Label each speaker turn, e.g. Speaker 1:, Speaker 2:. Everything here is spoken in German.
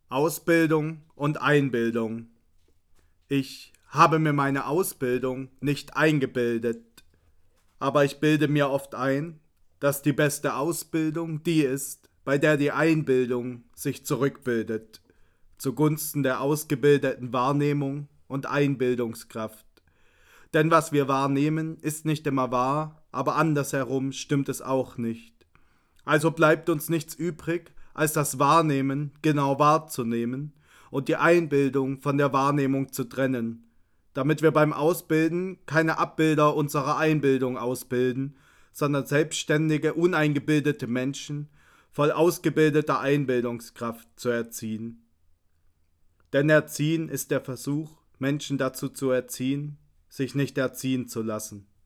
Speaker 1: Ausbildung und Einbildung. Ich habe mir meine Ausbildung nicht eingebildet, aber ich bilde mir oft ein, dass die beste Ausbildung die ist, bei der die Einbildung sich zurückbildet, zugunsten der ausgebildeten Wahrnehmung und Einbildungskraft. Denn was wir wahrnehmen, ist nicht immer wahr, aber andersherum stimmt es auch nicht. Also bleibt uns nichts übrig, als das Wahrnehmen genau wahrzunehmen und die Einbildung von der Wahrnehmung zu trennen, damit wir beim Ausbilden keine Abbilder unserer Einbildung ausbilden, sondern selbstständige, uneingebildete Menschen voll ausgebildeter Einbildungskraft zu erziehen. Denn Erziehen ist der Versuch, Menschen dazu zu erziehen, sich nicht erziehen zu lassen.